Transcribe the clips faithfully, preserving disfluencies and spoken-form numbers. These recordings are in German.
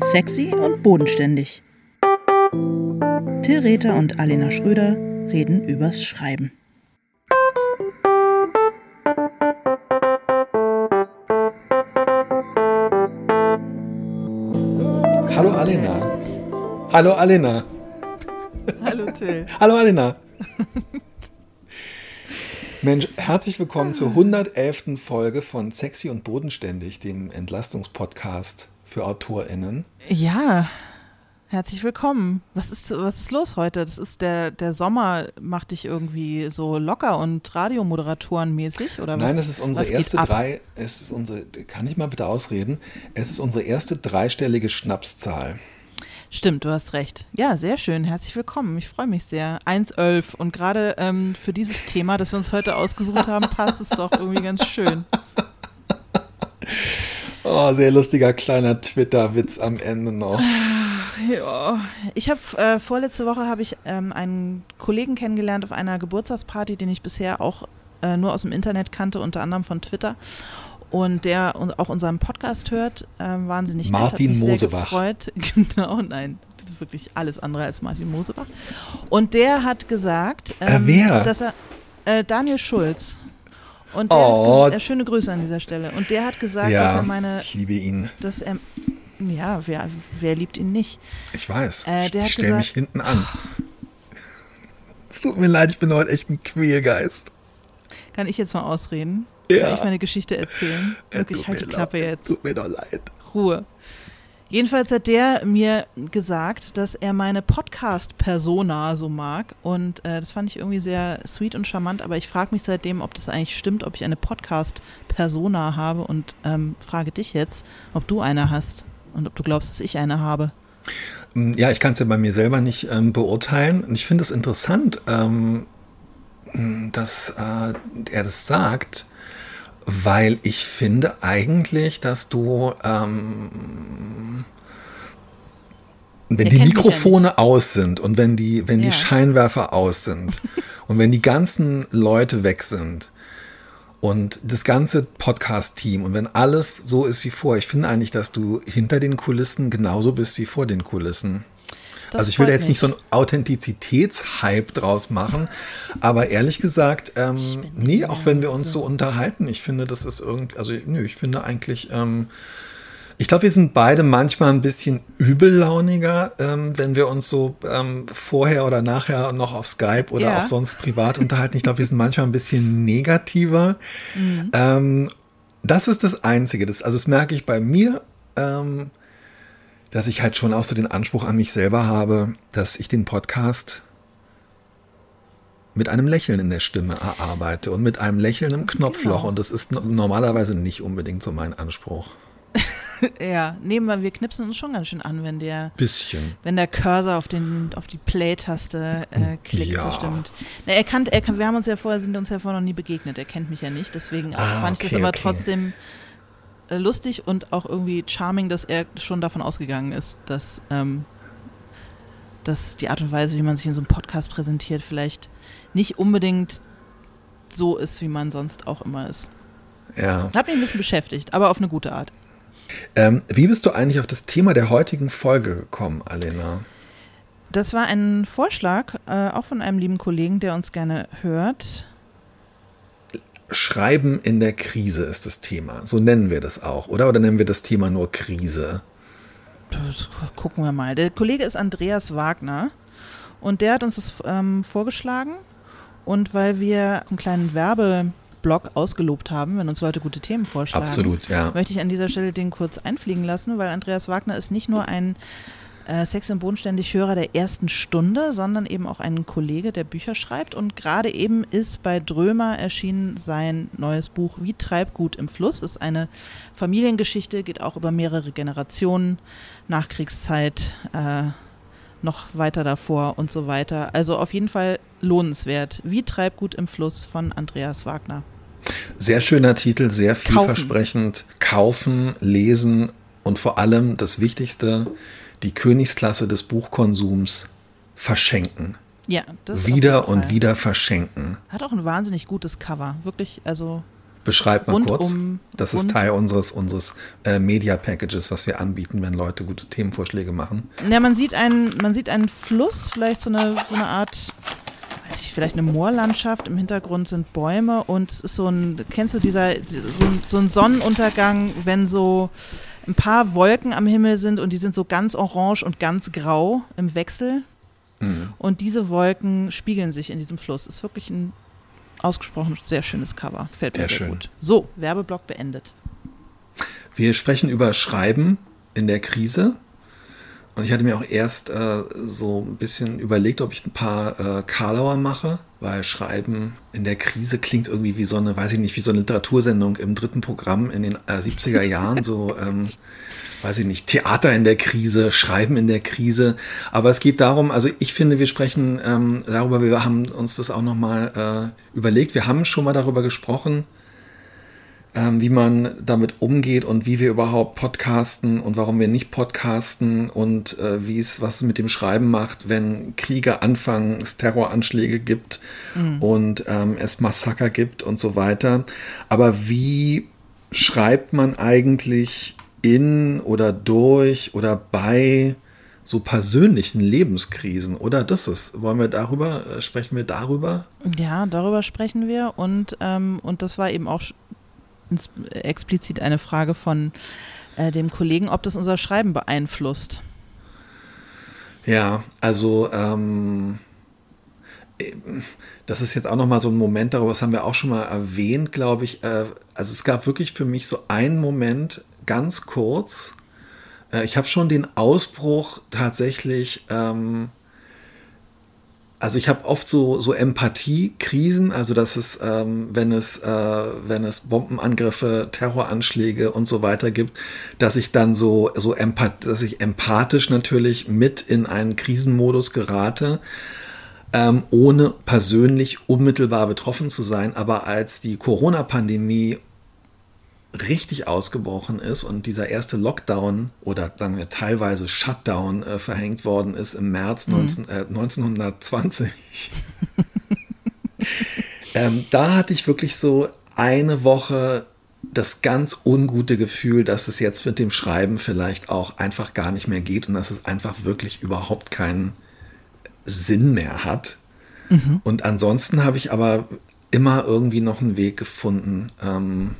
Sexy und bodenständig. Till Rether und Alena Schröder reden übers Schreiben. Hallo Alena. Hallo Alena. Hallo Till. Hallo Alena. Mensch, herzlich willkommen zur hundertelften Folge von Sexy und bodenständig, dem Entlastungspodcast für AutorInnen. Ja, herzlich willkommen. Was ist, was ist los heute? Das ist der, der Sommer macht dich irgendwie so locker und Radiomoderatorenmäßig oder was? Nein, es ist unsere erste drei, es ist unsere, kann ich mal bitte ausreden? Es ist unsere erste dreistellige Schnapszahl. Stimmt, du hast recht. Ja, sehr schön. Herzlich willkommen. Ich freue mich sehr. eins elf. Und gerade ähm, für dieses Thema, das wir uns heute ausgesucht haben, passt es doch irgendwie ganz schön. Oh, sehr lustiger kleiner Twitter-Witz am Ende noch. Ja, ich habe äh, vorletzte Woche habe ich ähm, einen Kollegen kennengelernt auf einer Geburtstagsparty, den ich bisher auch äh, nur aus dem Internet kannte, unter anderem von Twitter. Und der auch unseren Podcast hört, äh, wahnsinnig nett, Martin hat mich Mosebach. Sehr gefreut. Genau, nein, das ist wirklich alles andere als Martin Mosebach. Und der hat gesagt, ähm, äh, wer? dass er, äh, Daniel Schulz. Und der oh. hat, äh, schöne Grüße an dieser Stelle. Und der hat gesagt, ja, dass er meine, ich liebe ihn. Dass er, ja, wer, wer liebt ihn nicht? Ich weiß, äh, der ich stelle mich hinten an. Oh. Es tut mir leid, ich bin heute echt ein Quälgeist. Kann ich jetzt mal ausreden? Ja. Kann ich meine Geschichte erzählen? Wirklich, halt die Klappe jetzt. Tut mir doch leid. Ruhe. Jedenfalls hat der mir gesagt, dass er meine Podcast-Persona so mag und äh, das fand ich irgendwie sehr sweet und charmant, aber ich frage mich seitdem, ob das eigentlich stimmt, ob ich eine Podcast-Persona habe und ähm, frage dich jetzt, ob du eine hast und ob du glaubst, dass ich eine habe. Ja, ich kann es ja bei mir selber nicht ähm, beurteilen und ich finde es interessant, ähm, dass äh, er das sagt, weil ich finde eigentlich, dass du, ähm, wenn Der die kennt mich Mikrofone ja nicht. aus sind und wenn die, wenn Ja. die Scheinwerfer aus sind und wenn die ganzen Leute weg sind und das ganze Podcast-Team und wenn alles so ist wie vor, ich finde eigentlich, dass du hinter den Kulissen genauso bist wie vor den Kulissen. Das also ich will da freut jetzt nicht mich. so einen Authentizitätshype draus machen, aber ehrlich gesagt, ähm, nee, auch wenn wir uns so unterhalten, ich finde, das ist irgendwie, also nö, ich finde eigentlich, ähm, ich glaube, wir sind beide manchmal ein bisschen übellauniger, ähm, wenn wir uns so ähm, vorher oder nachher noch auf Skype oder Ja. auch sonst privat unterhalten. Ich glaube, wir sind manchmal ein bisschen negativer. Mhm. Ähm, das ist das Einzige, das, also das merke ich bei mir, ähm, dass ich halt schon auch so den Anspruch an mich selber habe, dass ich den Podcast mit einem Lächeln in der Stimme erarbeite und mit einem Lächeln im Knopfloch. Genau. Und das ist no- normalerweise nicht unbedingt so mein Anspruch. Ja, nehmen wir, wir knipsen uns schon ganz schön an, wenn der, Bisschen. wenn der Cursor auf, den, auf die Play-Taste äh, klickt, Ja. das stimmt. Na, er kannt, er kann, wir haben uns ja vorher, sind uns ja vorher noch nie begegnet, er kennt mich ja nicht, deswegen Ah, fand ich okay, das aber okay. trotzdem äh, lustig und auch irgendwie charming, dass er schon davon ausgegangen ist, dass, ähm, dass die Art und Weise, wie man sich in so einem Podcast präsentiert, vielleicht nicht unbedingt so ist, wie man sonst auch immer ist. Ja. Hat mich ein bisschen beschäftigt, aber auf eine gute Art. Ähm, wie bist du eigentlich auf das Thema der heutigen Folge gekommen, Alena? Das war ein Vorschlag, äh, auch von einem lieben Kollegen, der uns gerne hört. Schreiben in der Krise ist das Thema. So nennen wir das auch, oder? Oder nennen wir das Thema nur Krise? Das gucken wir mal. Der Kollege ist Andreas Wagner und der hat uns das ähm, vorgeschlagen. Und weil wir einen kleinen Werbeblock ausgelobt haben, wenn uns Leute gute Themen vorschlagen, Absolut, ja. möchte ich an dieser Stelle den kurz einfliegen lassen, weil Andreas Wagner ist nicht nur ein äh, Sex und bodenständig Hörer der ersten Stunde, sondern eben auch ein Kollege, der Bücher schreibt. Und gerade eben ist bei Drömer erschienen sein neues Buch Wie Treibgut im Fluss. Ist eine Familiengeschichte, geht auch über mehrere Generationen, Nachkriegszeit, äh, noch weiter davor und so weiter. Also auf jeden Fall lohnenswert. Wie Treibgut im Fluss von Andreas Wagner. Sehr schöner Titel, sehr vielversprechend. Kaufen, lesen und vor allem das Wichtigste, die Königsklasse des Buchkonsums, verschenken. Ja, das Wieder auf jeden und Fall. wieder verschenken. Hat auch ein wahnsinnig gutes Cover. Wirklich, also Beschreib mal kurz. Um, das ist Teil unseres, unseres äh, Media-Packages, was wir anbieten, wenn Leute gute Themenvorschläge machen. Ja, man sieht einen, man sieht einen Fluss, vielleicht so eine, so eine Art, weiß ich, vielleicht eine Moorlandschaft. Im Hintergrund sind Bäume und es ist so ein, kennst du dieser, so ein, so ein Sonnenuntergang, wenn so ein paar Wolken am Himmel sind und die sind so ganz orange und ganz grau im Wechsel. Mhm. Und diese Wolken spiegeln sich in diesem Fluss. Ist wirklich ein ausgesprochen sehr schönes Cover. Gefällt mir sehr, sehr gut. So, Werbeblock beendet. Wir sprechen über Schreiben in der Krise. Und ich hatte mir auch erst äh, so ein bisschen überlegt, ob ich ein paar äh, Karlauer mache, weil Schreiben in der Krise klingt irgendwie wie so eine, weiß ich nicht, wie so eine Literatursendung im dritten Programm in den äh, siebziger Jahren, so, ähm, weiß ich nicht, Theater in der Krise, Schreiben in der Krise. Aber es geht darum, also ich finde, wir sprechen ähm, darüber, wir haben uns das auch nochmal äh, überlegt. Wir haben schon mal darüber gesprochen, ähm, wie man damit umgeht und wie wir überhaupt podcasten und warum wir nicht podcasten und äh, wie es, was es mit dem Schreiben macht, wenn Kriege anfangen, es Terroranschläge gibt mhm. und ähm, es Massaker gibt und so weiter. Aber wie schreibt man eigentlich in oder durch oder bei so persönlichen Lebenskrisen, oder das ist, wollen wir darüber, äh, sprechen wir darüber? Ja, darüber sprechen wir und, ähm, und das war eben auch ins, explizit eine Frage von äh, dem Kollegen, ob das unser Schreiben beeinflusst. Ja, also ähm, das ist jetzt auch nochmal so ein Moment, darüber das haben wir auch schon mal erwähnt, glaube ich, äh, also es gab wirklich für mich so einen Moment, ganz kurz. Äh, ich habe schon den Ausbruch tatsächlich, ähm, also ich habe oft so, so Empathiekrisen, also dass es, ähm, wenn es, äh, wenn es Bombenangriffe, Terroranschläge und so weiter gibt, dass ich dann so, so empath- dass ich empathisch natürlich mit in einen Krisenmodus gerate, ähm, ohne persönlich unmittelbar betroffen zu sein. Aber als die Corona-Pandemie richtig ausgebrochen ist und dieser erste Lockdown oder sagen wir teilweise Shutdown äh, verhängt worden ist im März mhm. neunzehn, äh, neunzehnhundertzwanzig. ähm, da hatte ich wirklich so eine Woche das ganz ungute Gefühl, dass es jetzt mit dem Schreiben vielleicht auch einfach gar nicht mehr geht und dass es einfach wirklich überhaupt keinen Sinn mehr hat. Mhm. Und ansonsten habe ich aber immer irgendwie noch einen Weg gefunden, ähm,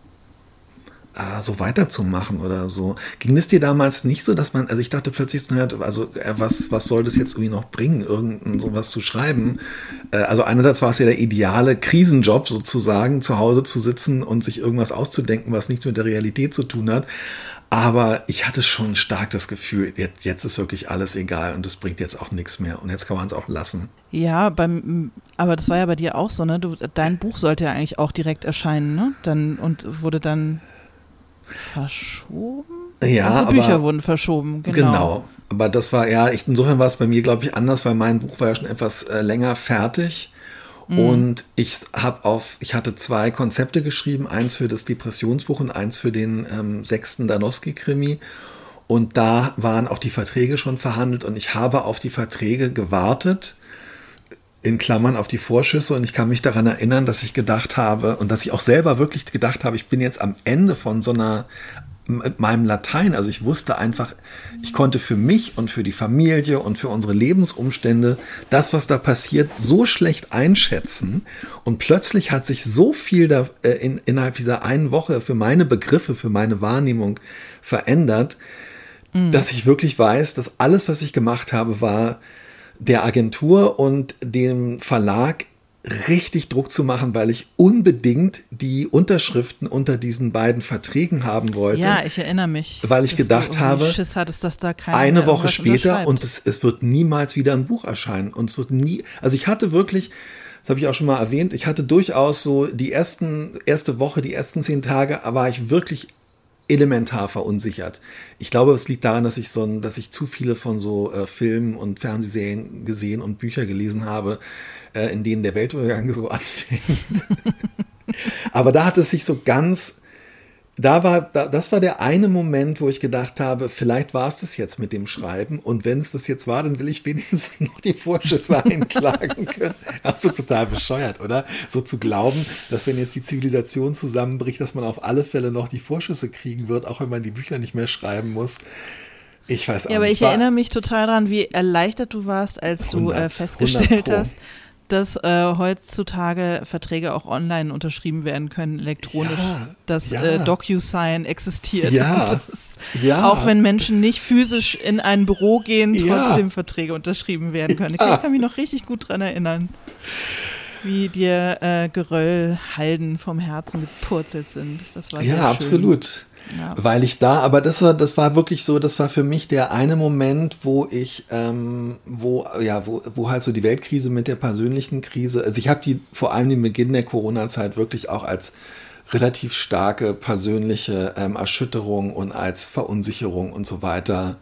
so weiterzumachen oder so. Ging es dir damals nicht so, dass man, also ich dachte plötzlich, also was, was soll das jetzt irgendwie noch bringen, irgend sowas zu schreiben? Also einerseits war es ja der ideale Krisenjob sozusagen, zu Hause zu sitzen und sich irgendwas auszudenken, was nichts mit der Realität zu tun hat. Aber ich hatte schon stark das Gefühl, jetzt, jetzt ist wirklich alles egal und es bringt jetzt auch nichts mehr und jetzt kann man es auch lassen. Ja, beim, aber das war ja bei dir auch so, ne? Du, dein Buch sollte ja eigentlich auch direkt erscheinen, ne? Dann, und wurde dann verschoben? Ja, Unsere aber Bücher wurden verschoben, genau. Genau, aber das war ja, ich, insofern war es bei mir, glaube ich, anders, weil mein Buch war ja schon etwas äh, länger fertig mm. und ich habe auf, ich hatte zwei Konzepte geschrieben, eins für das Depressionsbuch und eins für den ähm, sechsten Danowski-Krimi und da waren auch die Verträge schon verhandelt und ich habe auf die Verträge gewartet, in Klammern auf die Vorschüsse und ich kann mich daran erinnern, dass ich gedacht habe und dass ich auch selber wirklich gedacht habe, ich bin jetzt am Ende von so einer, mit meinem Latein, also ich wusste einfach, ich konnte für mich und für die Familie und für unsere Lebensumstände das, was da passiert, so schlecht einschätzen und plötzlich hat sich so viel da äh, in, innerhalb dieser einen Woche für meine Begriffe, für meine Wahrnehmung verändert, mhm. dass ich wirklich weiß, dass alles, was ich gemacht habe, war der Agentur und dem Verlag richtig Druck zu machen, weil ich unbedingt die Unterschriften unter diesen beiden Verträgen haben wollte. Ja, ich erinnere mich. Weil ich gedacht habe, Schiss hattest, dass da keiner eine Woche später und es, es wird niemals wieder ein Buch erscheinen. Und es wird nie, also ich hatte wirklich, das habe ich auch schon mal erwähnt, ich hatte durchaus so die ersten, erste Woche, die ersten zehn Tage, war ich wirklich elementar verunsichert. Ich glaube, es liegt daran, dass ich so ein, dass ich zu viele von so äh, Filmen und Fernsehserien gesehen und Bücher gelesen habe, äh, in denen der Weltuntergang so anfängt. Aber da hat es sich so ganz da war, da, das war der eine Moment, wo ich gedacht habe, vielleicht war es das jetzt mit dem Schreiben. Und wenn es das jetzt war, dann will ich wenigstens noch die Vorschüsse einklagen können. Ach so, total bescheuert, oder? So zu glauben, dass wenn jetzt die Zivilisation zusammenbricht, dass man auf alle Fälle noch die Vorschüsse kriegen wird, auch wenn man die Bücher nicht mehr schreiben muss. Ich weiß auch Ja, aber nicht. ich erinnere mich total daran, wie erleichtert du warst, als du hundert, äh, festgestellt hundert hast, dass äh, heutzutage Verträge auch online unterschrieben werden können, elektronisch, Ja, dass ja. äh, DocuSign existiert. Ja, Und dass ja. auch wenn Menschen nicht physisch in ein Büro gehen, Ja. trotzdem Verträge unterschrieben werden können. Ja. Ich kann mich noch richtig gut dran erinnern, wie dir äh, Geröllhalden vom Herzen gepurzelt sind. Das war sehr Ja, schön. absolut. Ja. Weil ich da, aber das war, das war wirklich so, das war für mich der eine Moment, wo ich, ähm, wo, ja, wo, wo halt so die Weltkrise mit der persönlichen Krise, also ich habe die vor allem den Beginn der Corona-Zeit wirklich auch als relativ starke persönliche ähm, Erschütterung und als Verunsicherung und so weiter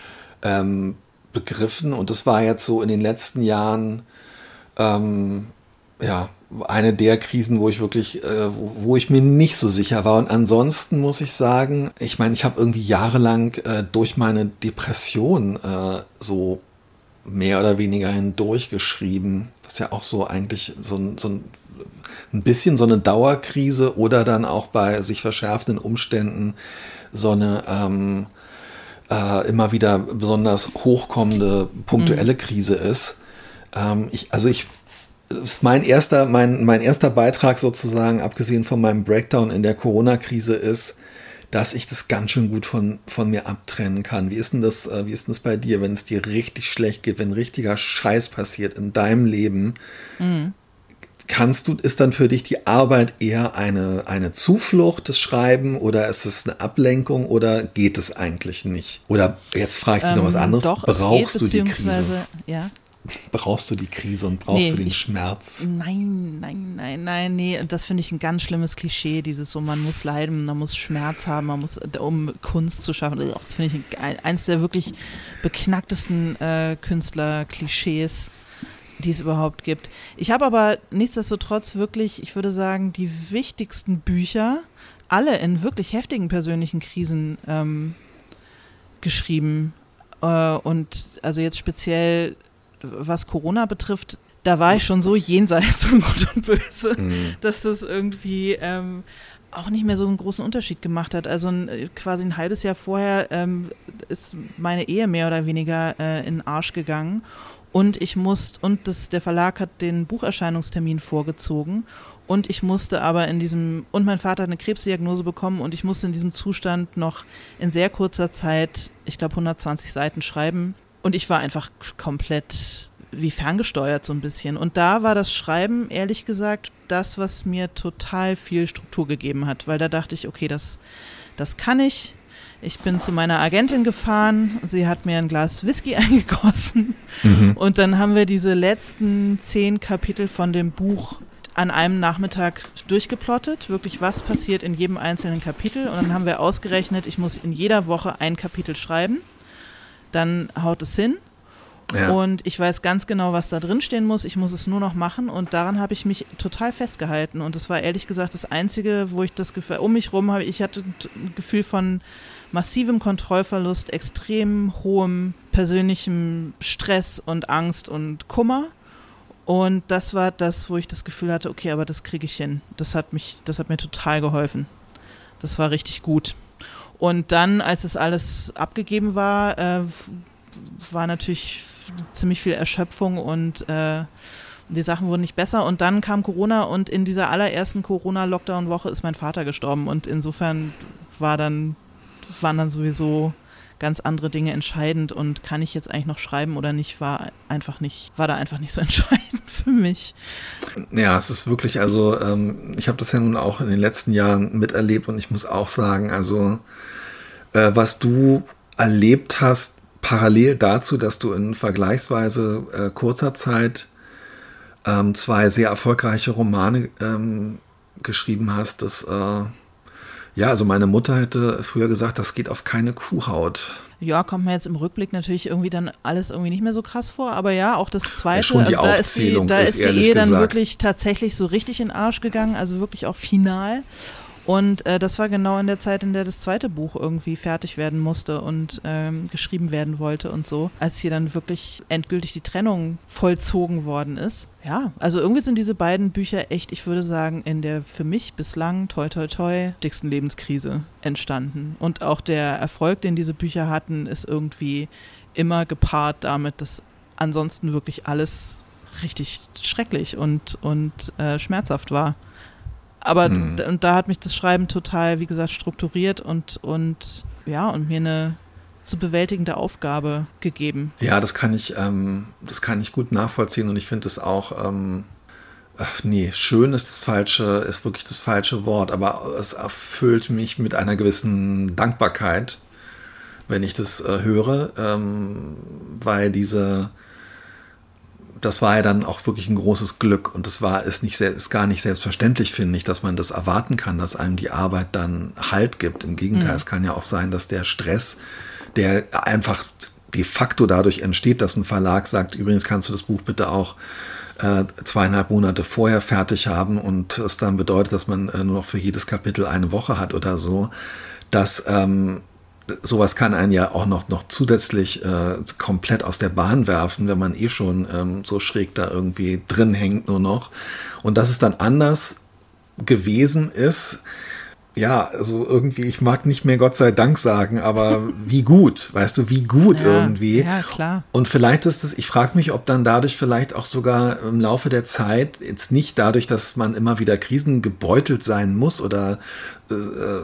ähm, begriffen. Und das war jetzt so in den letzten Jahren, ähm, ja, eine der Krisen, wo ich wirklich, äh, wo, wo ich mir nicht so sicher war. Und ansonsten muss ich sagen, ich meine, ich habe irgendwie jahrelang äh, durch meine Depression äh, so mehr oder weniger hindurchgeschrieben, was ja auch so eigentlich so ein, so ein, ein bisschen so eine Dauerkrise oder dann auch bei sich verschärfenden Umständen so eine ähm, äh, immer wieder besonders hochkommende punktuelle Krise ist. Ähm, ich, also ich Das ist mein erster, mein, mein erster Beitrag sozusagen, abgesehen von meinem Breakdown in der Corona-Krise, ist, dass ich das ganz schön gut von, von mir abtrennen kann. Wie ist denn das, wie ist denn das bei dir, wenn es dir richtig schlecht geht, wenn richtiger Scheiß passiert in deinem Leben? Mhm. Kannst du, ist dann für dich die Arbeit eher eine, eine Zuflucht, das Schreiben, oder ist es eine Ablenkung, oder geht es eigentlich nicht? Oder jetzt frage ich dich ähm, noch was anderes. Doch, brauchst es du geht, die Krise? Ja. Brauchst du die Krise und brauchst nee, du den ich, Schmerz? Nein, nein, nein, nein, nee. Und das finde ich ein ganz schlimmes Klischee, dieses so, man muss leiden, man muss Schmerz haben, man muss, um Kunst zu schaffen. Das finde ich ein, eins der wirklich beknacktesten äh, Künstler-Klischees, die es überhaupt gibt. Ich habe aber nichtsdestotrotz wirklich, ich würde sagen, die wichtigsten Bücher, alle in wirklich heftigen persönlichen Krisen ähm, geschrieben. Äh, und also jetzt speziell was Corona betrifft, da war ich schon so jenseits von Gut und Böse, mhm. dass das irgendwie ähm, auch nicht mehr so einen großen Unterschied gemacht hat. Also ein, quasi ein halbes Jahr vorher ähm, ist meine Ehe mehr oder weniger äh, in den Arsch gegangen und ich musste, und das, der Verlag hat den Bucherscheinungstermin vorgezogen und ich musste aber in diesem, und mein Vater hat eine Krebsdiagnose bekommen und ich musste in diesem Zustand noch in sehr kurzer Zeit, ich glaube hundertzwanzig Seiten schreiben. Und ich war einfach komplett wie ferngesteuert so ein bisschen. Und da war das Schreiben, ehrlich gesagt, das, was mir total viel Struktur gegeben hat. Weil da dachte ich, okay, das, das kann ich. Ich bin zu meiner Agentin gefahren. Sie hat mir ein Glas Whisky eingegossen. Mhm. Und dann haben wir diese letzten zehn Kapitel von dem Buch an einem Nachmittag durchgeplottet. Wirklich, was passiert in jedem einzelnen Kapitel. Und dann haben wir ausgerechnet, ich muss in jeder Woche ein Kapitel schreiben. Dann haut es hin ja. Und ich weiß ganz genau, was da drin stehen muss. Ich muss es nur noch machen und daran habe ich mich total festgehalten und das war ehrlich gesagt das Einzige, wo ich das Gefühl, um mich rum habe, ich hatte ein Gefühl von massivem Kontrollverlust, extrem hohem persönlichem Stress und Angst und Kummer und das war das, wo ich das Gefühl hatte, okay, aber das kriege ich hin. Das hat mich, das hat mir total geholfen. Das war richtig gut. Und dann, als es alles abgegeben war, äh, war natürlich ziemlich viel Erschöpfung und äh, die Sachen wurden nicht besser. Und dann kam Corona und in dieser allerersten Corona-Lockdown-Woche ist mein Vater gestorben. Und insofern war dann, waren dann sowieso ganz andere Dinge entscheidend. Und kann ich jetzt eigentlich noch schreiben oder nicht, war einfach nicht, war da einfach nicht so entscheidend für mich. Ja, es ist wirklich, also ähm, ich habe das ja nun auch in den letzten Jahren miterlebt und ich muss auch sagen, also äh, was du erlebt hast, parallel dazu, dass du in vergleichsweise äh, kurzer Zeit ähm, zwei sehr erfolgreiche Romane ähm, geschrieben hast, das, äh, ja, also meine Mutter hätte früher gesagt, das geht auf keine Kuhhaut. Ja, kommt mir jetzt im Rückblick natürlich irgendwie dann alles irgendwie nicht mehr so krass vor, aber ja, auch das Zweite, ja, schon die also da Aufzählung ist die, da ist, ist die Ehe dann gesagt. wirklich tatsächlich so richtig in den Arsch gegangen, also wirklich auch final. Und äh, das war genau in der Zeit, in der das zweite Buch irgendwie fertig werden musste und ähm, geschrieben werden wollte und so, als hier dann wirklich endgültig die Trennung vollzogen worden ist. Ja, also irgendwie sind diese beiden Bücher echt, ich würde sagen, in der für mich bislang toi toi toi dicksten Lebenskrise entstanden. Und auch der Erfolg, den diese Bücher hatten, ist irgendwie immer gepaart damit, dass ansonsten wirklich alles richtig schrecklich und, und äh, schmerzhaft war. Aber mhm. d- und da hat mich das Schreiben total, wie gesagt, strukturiert und, und ja, und mir eine zu bewältigende Aufgabe gegeben. Ja, das kann ich, ähm, das kann ich gut nachvollziehen und ich finde es auch, ähm, ach nee, schön ist das falsche, ist wirklich das falsche Wort, aber es erfüllt mich mit einer gewissen Dankbarkeit, wenn ich das äh, höre, ähm, weil diese das war ja dann auch wirklich ein großes Glück und das war ist nicht ist gar nicht selbstverständlich, finde ich, dass man das erwarten kann, dass einem die Arbeit dann Halt gibt. Im Gegenteil, mhm. es kann ja auch sein, dass der Stress, der einfach de facto dadurch entsteht, dass ein Verlag sagt, übrigens kannst du das Buch bitte auch äh, zweieinhalb Monate vorher fertig haben und es dann bedeutet, dass man äh, nur noch für jedes Kapitel eine Woche hat oder so, dass ähm, sowas kann einen ja auch noch, noch zusätzlich äh, komplett aus der Bahn werfen, wenn man eh schon ähm, so schräg da irgendwie drin hängt nur noch. Und dass es dann anders gewesen ist, ja, also irgendwie, ich mag nicht mehr Gott sei Dank sagen, aber wie gut, weißt du, wie gut ja, irgendwie. Ja, klar. Und vielleicht ist es, ich frage mich, ob dann dadurch vielleicht auch sogar im Laufe der Zeit, jetzt nicht dadurch, dass man immer wieder krisengebeutelt sein muss oder äh,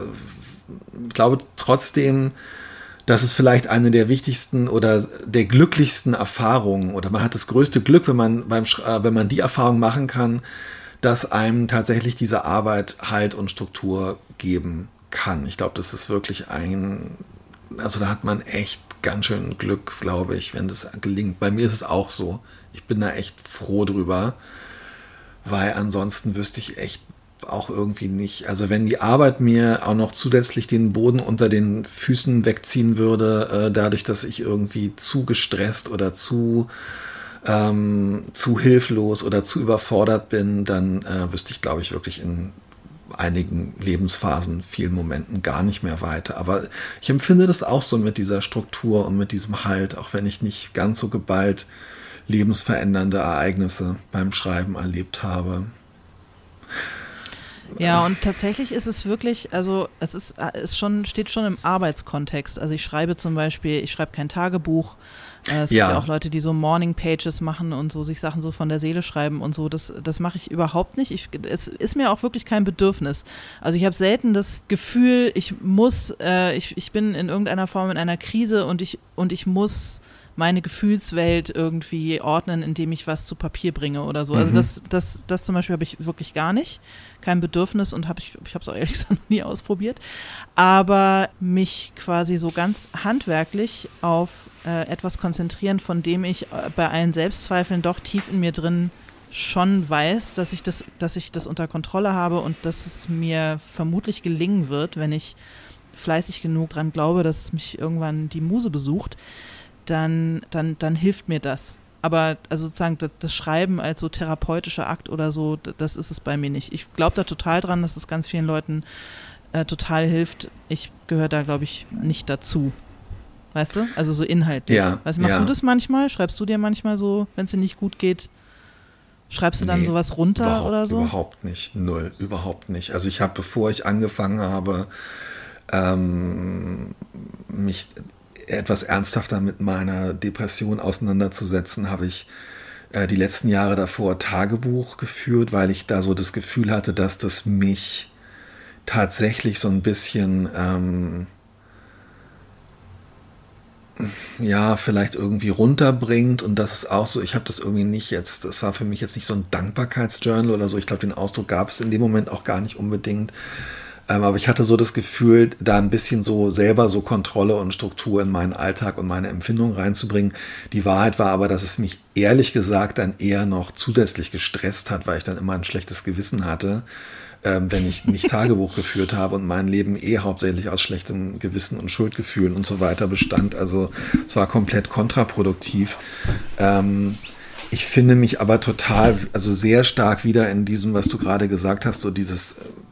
ich glaube trotzdem, dass es vielleicht eine der wichtigsten oder der glücklichsten Erfahrungen oder man hat das größte Glück, wenn man beim äh, wenn man die Erfahrung machen kann, dass einem tatsächlich diese Arbeit Halt und Struktur geben kann. Ich glaube, das ist wirklich ein, also da hat man echt ganz schön Glück, glaube ich, wenn das gelingt. Bei mir ist es auch so. Ich bin da echt froh drüber, weil ansonsten wüsste ich echt auch irgendwie nicht. Also wenn die Arbeit mir auch noch zusätzlich den Boden unter den Füßen wegziehen würde, äh, dadurch, dass ich irgendwie zu gestresst oder zu, ähm, zu hilflos oder zu überfordert bin, dann äh, wüsste ich, glaube ich, wirklich in einigen Lebensphasen, vielen Momenten gar nicht mehr weiter. Aber ich empfinde das auch so mit dieser Struktur und mit diesem Halt, auch wenn ich nicht ganz so geballt lebensverändernde Ereignisse beim Schreiben erlebt habe. Ja, und tatsächlich ist es wirklich, also es ist, es schon, steht schon im Arbeitskontext. Also ich schreibe zum Beispiel, ich schreibe kein Tagebuch. Es gibt ja auch Leute, die so Morning Pages machen und so sich Sachen so von der Seele schreiben und so. Das, das mache ich überhaupt nicht. Ich, es ist mir auch wirklich kein Bedürfnis. Also ich habe selten das Gefühl, ich muss, äh, ich, ich bin in irgendeiner Form in einer Krise und ich, und ich muss meine Gefühlswelt irgendwie ordnen, indem ich was zu Papier bringe oder so. Also mhm. das, das, das zum Beispiel habe ich wirklich gar nicht. Kein Bedürfnis und habe ich, ich habe es auch ehrlich gesagt noch nie ausprobiert. Aber mich quasi so ganz handwerklich auf äh, etwas konzentrieren, von dem ich äh, bei allen Selbstzweifeln doch tief in mir drin schon weiß, dass ich das, dass ich das unter Kontrolle habe und dass es mir vermutlich gelingen wird, wenn ich fleißig genug dran glaube, dass mich irgendwann die Muse besucht. Dann, dann, dann hilft mir das. Aber also sozusagen das, das Schreiben als so therapeutischer Akt oder so, das ist es bei mir nicht. Ich glaube da total dran, dass es ganz vielen Leuten äh, total hilft. Ich gehöre da, glaube ich, nicht dazu. Weißt du? Also so inhaltlich. Ja, weißt, machst ja. du das manchmal? Schreibst du dir manchmal so, wenn es dir nicht gut geht, schreibst du dann nee, sowas runter oder so? Überhaupt nicht. Null. Überhaupt nicht. Also ich habe, bevor ich angefangen habe, ähm, mich etwas ernsthafter mit meiner Depression auseinanderzusetzen, habe ich äh, die letzten Jahre davor Tagebuch geführt, weil ich da so das Gefühl hatte, dass das mich tatsächlich so ein bisschen ähm, ja, vielleicht irgendwie runterbringt und das ist auch so, ich habe das irgendwie nicht jetzt, das war für mich jetzt nicht so ein Dankbarkeitsjournal oder so, ich glaube, den Ausdruck gab es in dem Moment auch gar nicht unbedingt. Ähm, aber ich hatte so das Gefühl, da ein bisschen so selber so Kontrolle und Struktur in meinen Alltag und meine Empfindungen reinzubringen. Die Wahrheit war aber, dass es mich ehrlich gesagt dann eher noch zusätzlich gestresst hat, weil ich dann immer ein schlechtes Gewissen hatte, ähm, wenn ich nicht Tagebuch geführt habe und mein Leben eh hauptsächlich aus schlechtem Gewissen und Schuldgefühlen und so weiter bestand. Also es war komplett kontraproduktiv. Ähm, Ich finde mich aber total, also sehr stark wieder in diesem, was du gerade gesagt hast, so dieses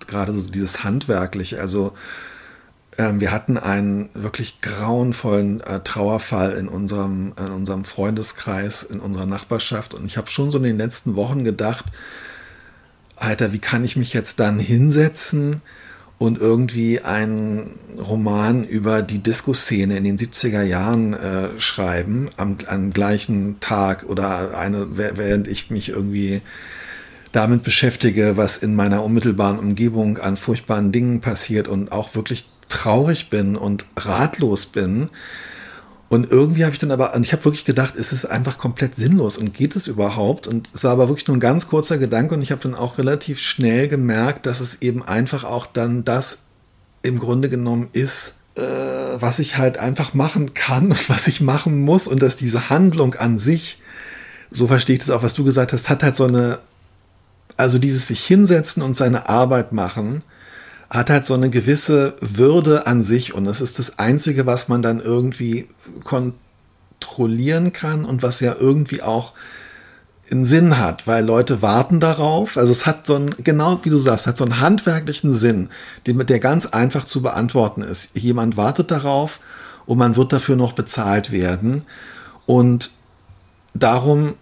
gerade so dieses Handwerkliche. Also ähm, wir hatten einen wirklich grauenvollen äh, Trauerfall in unserem, in unserem Freundeskreis, in unserer Nachbarschaft. Und ich habe schon so in den letzten Wochen gedacht, Alter, wie kann ich mich jetzt dann hinsetzen und irgendwie einen Roman über die Disco-Szene in den siebziger Jahren äh, schreiben, am, am gleichen Tag oder eine, während ich mich irgendwie damit beschäftige, was in meiner unmittelbaren Umgebung an furchtbaren Dingen passiert und auch wirklich traurig bin und ratlos bin. Und irgendwie habe ich dann aber, und ich habe wirklich gedacht, ist es einfach komplett sinnlos und geht es überhaupt? Und es war aber wirklich nur ein ganz kurzer Gedanke und ich habe dann auch relativ schnell gemerkt, dass es eben einfach auch dann das im Grunde genommen ist, äh, was ich halt einfach machen kann und was ich machen muss und dass diese Handlung an sich, so verstehe ich das auch, was du gesagt hast, hat halt so eine, also dieses sich hinsetzen und seine Arbeit machen, hat halt so eine gewisse Würde an sich und das ist das Einzige, was man dann irgendwie kontrollieren kann und was ja irgendwie auch einen Sinn hat, weil Leute warten darauf. Also es hat so einen, genau wie du sagst, hat so einen handwerklichen Sinn, den, der ganz einfach zu beantworten ist. Jemand wartet darauf und man wird dafür noch bezahlt werden und darum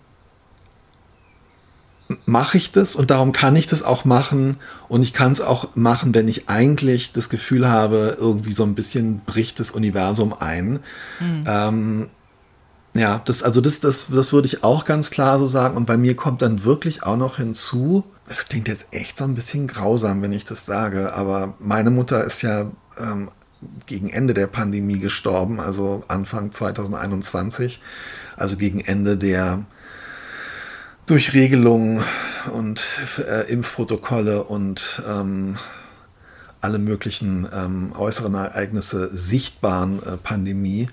mache ich das und darum kann ich das auch machen und ich kann es auch machen, wenn ich eigentlich das Gefühl habe, irgendwie so ein bisschen bricht das Universum ein. Mhm. Ähm, ja, das, also das, das, das würde ich auch ganz klar so sagen und bei mir kommt dann wirklich auch noch hinzu, es klingt jetzt echt so ein bisschen grausam, wenn ich das sage, aber meine Mutter ist ja ähm, gegen Ende der Pandemie gestorben, also Anfang zwanzig einundzwanzig, also gegen Ende der durch Regelungen und äh, Impfprotokolle und ähm, alle möglichen ähm, äußeren Ereignisse sichtbaren äh, Pandemie.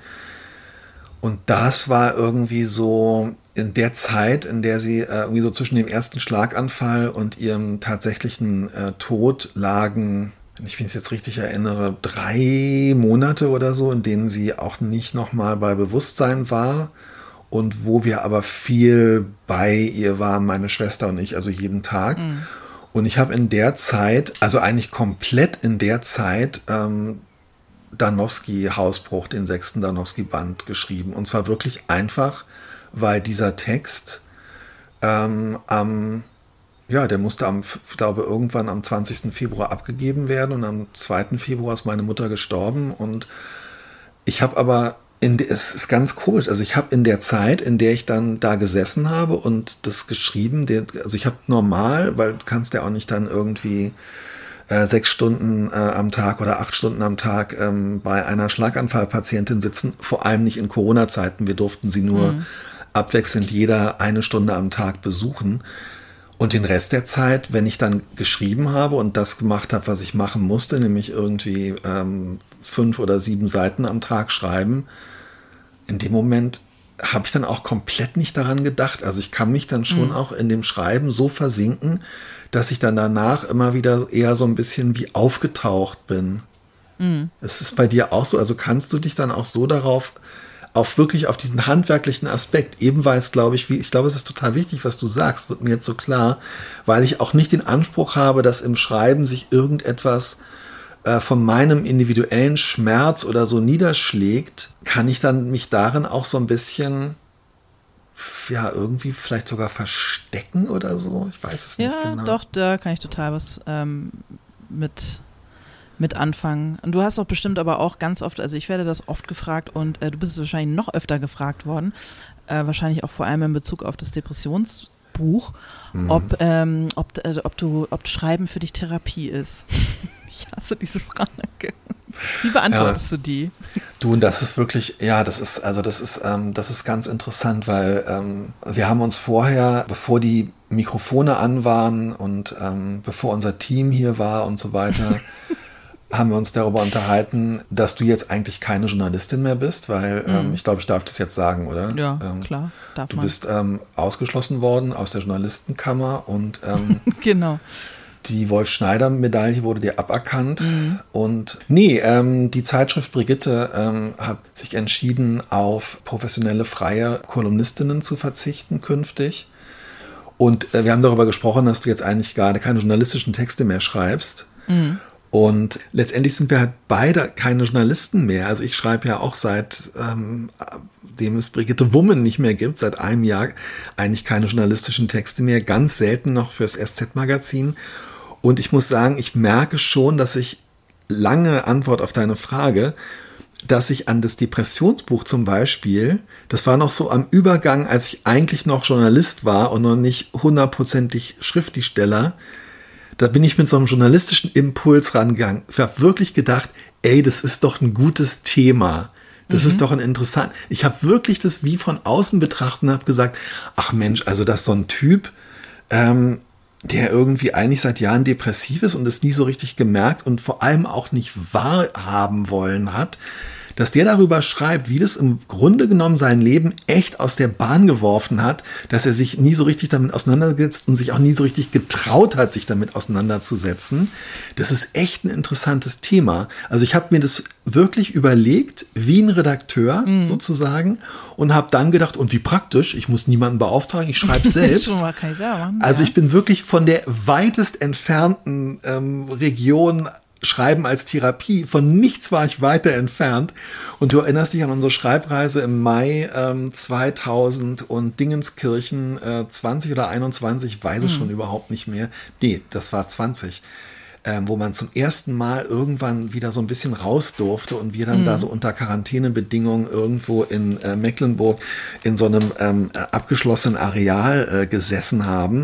Und das war irgendwie so in der Zeit, in der sie äh, irgendwie so zwischen dem ersten Schlaganfall und ihrem tatsächlichen äh, Tod lagen, wenn ich mich jetzt richtig erinnere, drei Monate oder so, in denen sie auch nicht nochmal bei Bewusstsein war. Und wo wir aber viel bei ihr waren, meine Schwester und ich, also jeden Tag. Mhm. Und ich habe in der Zeit, also eigentlich komplett in der Zeit, ähm, Danowski-Hausbruch, den sechsten Danowski-Band geschrieben. Und zwar wirklich einfach, weil dieser Text ähm, am, ja, der musste am, ich glaube, irgendwann am zwanzigsten Februar abgegeben werden. Und am zweiten Februar ist meine Mutter gestorben. Und ich habe aber In, es ist ganz komisch. Also ich habe in der Zeit, in der ich dann da gesessen habe und das geschrieben, der, also ich habe normal, weil du kannst ja auch nicht dann irgendwie äh, sechs Stunden äh, am Tag oder acht Stunden am Tag ähm, bei einer Schlaganfallpatientin sitzen, vor allem nicht in Corona-Zeiten. Wir durften sie nur mhm. abwechselnd jeder eine Stunde am Tag besuchen. Und den Rest der Zeit, wenn ich dann geschrieben habe und das gemacht habe, was ich machen musste, nämlich irgendwie ähm, fünf oder sieben Seiten am Tag schreiben, in dem Moment habe ich dann auch komplett nicht daran gedacht. Also ich kann mich dann schon mhm. auch in dem Schreiben so versinken, dass ich dann danach immer wieder eher so ein bisschen wie aufgetaucht bin. Mhm. Ist es bei dir auch so? Also kannst du dich dann auch so darauf auf wirklich auf diesen handwerklichen Aspekt, eben weil es, glaube ich, wie, ich glaube, es ist total wichtig, was du sagst, wird mir jetzt so klar, weil ich auch nicht den Anspruch habe, dass im Schreiben sich irgendetwas äh, von meinem individuellen Schmerz oder so niederschlägt, kann ich dann mich darin auch so ein bisschen, ja, irgendwie vielleicht sogar verstecken oder so, ich weiß es nicht ja, genau. Ja, doch, da kann ich total was ähm, mit mit anfangen. Und du hast doch bestimmt aber auch ganz oft, also ich werde das oft gefragt und äh, du bist wahrscheinlich noch öfter gefragt worden, äh, wahrscheinlich auch vor allem in Bezug auf das Depressionsbuch, mhm. ob, ähm, ob, äh, ob, du, ob Schreiben für dich Therapie ist. Ich hasse diese Frage. Wie beantwortest ja. du die? Du, und das ist wirklich, ja, das ist, also das ist, ähm, das ist ganz interessant, weil ähm, wir haben uns vorher, bevor die Mikrofone an waren und ähm, bevor unser Team hier war und so weiter, haben wir uns darüber unterhalten, dass du jetzt eigentlich keine Journalistin mehr bist, weil mhm. ähm, ich glaube, ich darf das jetzt sagen, oder? Ja, ähm, klar, darf Du man. bist ähm, ausgeschlossen worden aus der Journalistenkammer und ähm, genau. Die Wolf-Schneider-Medaille wurde dir aberkannt. Mhm. Und nee, ähm, die Zeitschrift Brigitte ähm, hat sich entschieden, auf professionelle freie Kolumnistinnen zu verzichten künftig. Und äh, wir haben darüber gesprochen, dass du jetzt eigentlich gerade keine journalistischen Texte mehr schreibst. Mhm. Und letztendlich sind wir halt beide keine Journalisten mehr. Also ich schreibe ja auch seit ähm, dem es Brigitte Wummen nicht mehr gibt, seit einem Jahr eigentlich keine journalistischen Texte mehr, ganz selten noch fürs S Z-Magazin. Und ich muss sagen, ich merke schon, dass ich, lange Antwort auf deine Frage, dass ich an das Depressionsbuch zum Beispiel, das war noch so am Übergang, als ich eigentlich noch Journalist war und noch nicht hundertprozentig Schriftsteller, da bin ich mit so einem journalistischen Impuls rangegangen. Ich habe wirklich gedacht, ey, das ist doch ein gutes Thema. Das mhm. ist doch ein interessant. Ich habe wirklich das wie von außen betrachtet und habe gesagt, ach Mensch, also das ist so ein Typ, ähm, der irgendwie eigentlich seit Jahren depressiv ist und es nie so richtig gemerkt und vor allem auch nicht wahrhaben wollen hat, dass der darüber schreibt, wie das im Grunde genommen sein Leben echt aus der Bahn geworfen hat, dass er sich nie so richtig damit auseinandergesetzt und sich auch nie so richtig getraut hat, sich damit auseinanderzusetzen. Das ist echt ein interessantes Thema. Also ich habe mir das wirklich überlegt, wie ein Redakteur mhm. sozusagen, und habe dann gedacht, und wie praktisch, ich muss niemanden beauftragen, ich schreibe es selbst. Kann ich selber machen, also ja. Ich bin wirklich von der weitest entfernten ähm, Region Schreiben als Therapie. Von nichts war ich weiter entfernt. Und du erinnerst dich an unsere Schreibreise im Mai ähm, zweitausend und Dingenskirchen äh, zwanzig oder einundzwanzig, ich weiß es mhm. schon überhaupt nicht mehr. Nee, das war zwanzig. Ähm, wo man zum ersten Mal irgendwann wieder so ein bisschen raus durfte und wir dann mhm. da so unter Quarantänebedingungen irgendwo in äh, Mecklenburg in so einem ähm, abgeschlossenen Areal äh, gesessen haben.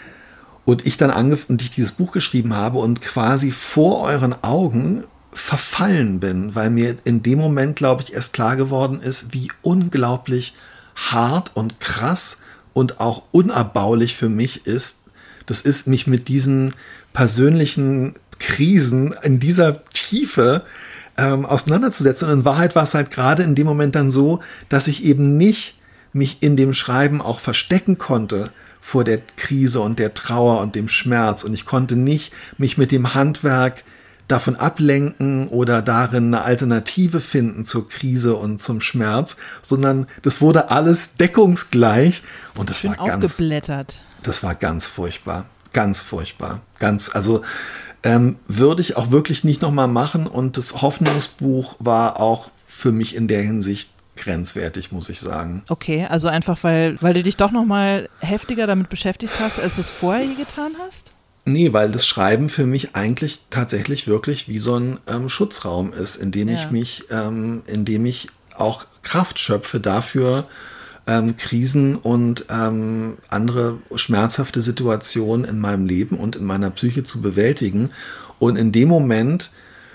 Und ich dann angefangen, und ich dieses Buch geschrieben habe und quasi vor euren Augen verfallen bin, weil mir in dem Moment, glaube ich, erst klar geworden ist, wie unglaublich hart und krass und auch unerbaulich für mich ist. Das ist, mich mit diesen persönlichen Krisen in dieser Tiefe ähm, auseinanderzusetzen. Und in Wahrheit war es halt gerade in dem Moment dann so, dass ich eben nicht mich in dem Schreiben auch verstecken konnte vor der Krise und der Trauer und dem Schmerz. Und ich konnte nicht mich mit dem Handwerk davon ablenken oder darin eine Alternative finden zur Krise und zum Schmerz, sondern das wurde alles deckungsgleich. Und das war ganz, aufgeblättert. Das war ganz furchtbar. Ganz furchtbar. Ganz, also ähm, würde ich auch wirklich nicht nochmal machen. Und das Hoffnungsbuch war auch für mich in der Hinsicht grenzwertig, muss ich sagen. Okay, also einfach, weil, weil du dich doch nochmal heftiger damit beschäftigt hast, als du es vorher je getan hast? Nee, weil das Schreiben für mich eigentlich tatsächlich wirklich wie so ein ähm, Schutzraum ist, in dem ja. ich mich, ähm, in dem ich auch Kraft schöpfe dafür, ähm, Krisen und ähm, andere schmerzhafte Situationen in meinem Leben und in meiner Psyche zu bewältigen. Und in dem Moment,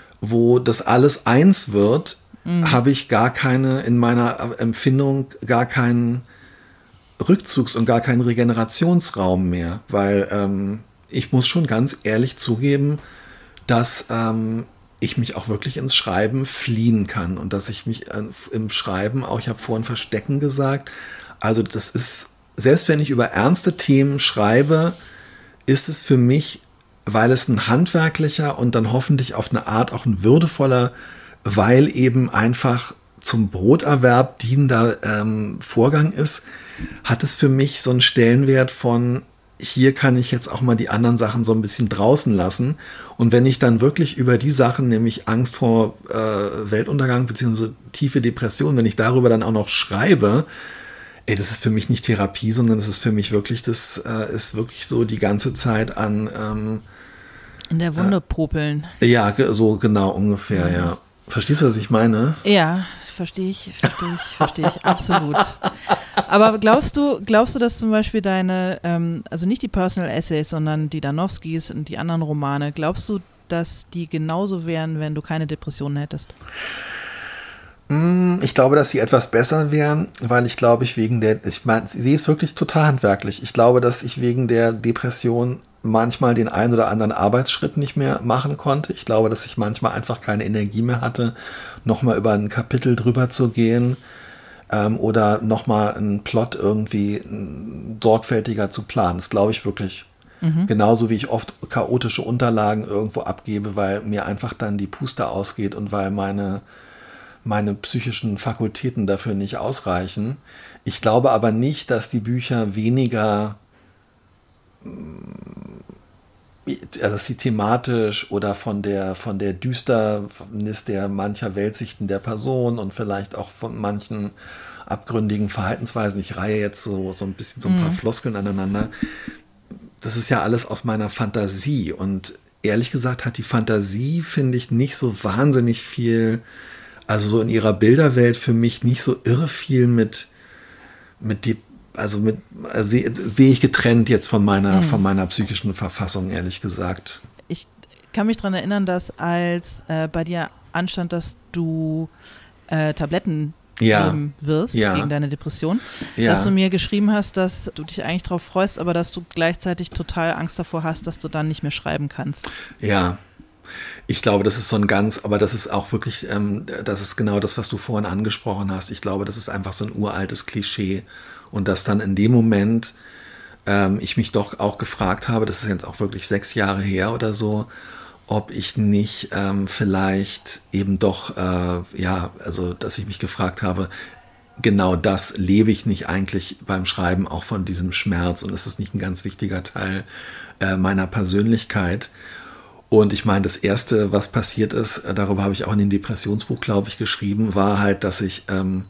wo das alles eins wird, Mhm. habe ich gar keine, in meiner Empfindung gar keinen Rückzugs- und gar keinen Regenerationsraum mehr, weil ähm, ich muss schon ganz ehrlich zugeben, dass ähm, ich mich auch wirklich ins Schreiben fliehen kann und dass ich mich äh, im Schreiben auch, ich habe vorhin Verstecken gesagt, also das ist, selbst wenn ich über ernste Themen schreibe, ist es für mich, weil es ein handwerklicher und dann hoffentlich auf eine Art auch ein würdevoller, weil eben einfach zum Broterwerb dienender ähm, Vorgang ist, hat es für mich so einen Stellenwert von, hier kann ich jetzt auch mal die anderen Sachen so ein bisschen draußen lassen. Und wenn ich dann wirklich über die Sachen, nämlich Angst vor äh, Weltuntergang bzw. tiefe Depression, wenn ich darüber dann auch noch schreibe, ey, das ist für mich nicht Therapie, sondern das ist für mich wirklich, das äh, ist wirklich so die ganze Zeit an ähm, in der Wunde äh, popeln. Ja, so genau ungefähr, ja. ja. Verstehst du, was ich meine? Ja, verstehe ich, verstehe ich, verstehe ich, absolut. Aber glaubst du, glaubst du, dass zum Beispiel deine, ähm, also nicht die Personal Essays, sondern die Danowskis und die anderen Romane, glaubst du, dass die genauso wären, wenn du keine Depressionen hättest? Ich glaube, dass sie etwas besser wären, weil ich glaube, ich wegen der, ich meine, sie ist wirklich total handwerklich. Ich glaube, dass ich wegen der Depression manchmal den einen oder anderen Arbeitsschritt nicht mehr machen konnte. Ich glaube, dass ich manchmal einfach keine Energie mehr hatte, nochmal über ein Kapitel drüber zu gehen ähm, oder nochmal einen Plot irgendwie sorgfältiger zu planen. Das glaube ich wirklich. Mhm. Genauso wie ich oft chaotische Unterlagen irgendwo abgebe, weil mir einfach dann die Puste ausgeht und weil meine, meine psychischen Fakultäten dafür nicht ausreichen. Ich glaube aber nicht, dass die Bücher weniger also dass sie thematisch oder von der, von der Düsternis der mancher Weltsichten der Person und vielleicht auch von manchen abgründigen Verhaltensweisen, ich reihe jetzt so, so ein bisschen so ein paar Mhm. Floskeln aneinander, das ist ja alles aus meiner Fantasie und ehrlich gesagt hat die Fantasie, finde ich, nicht so wahnsinnig viel, also so in ihrer Bilderwelt für mich nicht so irre viel mit, mit die, also mit, also sehe sehe ich getrennt jetzt von meiner, Mhm. von meiner psychischen Verfassung, ehrlich gesagt. Ich kann mich daran erinnern, dass als äh, bei dir anstand, dass du äh, Tabletten Ja. nehmen wirst Ja. gegen deine Depression, Ja. dass du mir geschrieben hast, dass du dich eigentlich darauf freust, aber dass du gleichzeitig total Angst davor hast, dass du dann nicht mehr schreiben kannst. Ja, ich glaube, das ist so ein ganz, aber das ist auch wirklich, ähm, das ist genau das, was du vorhin angesprochen hast. Ich glaube, das ist einfach so ein uraltes Klischee. Und dass dann in dem Moment ähm, ich mich doch auch gefragt habe, das ist jetzt auch wirklich sechs Jahre her oder so, ob ich nicht ähm, vielleicht eben doch, äh, ja, also dass ich mich gefragt habe, genau das lebe ich nicht eigentlich beim Schreiben auch von diesem Schmerz und ist das nicht ein ganz wichtiger Teil äh, meiner Persönlichkeit? Und ich meine, das Erste, was passiert ist, äh, darüber habe ich auch in dem Depressionsbuch, glaube ich, geschrieben, war halt, dass ich ähm,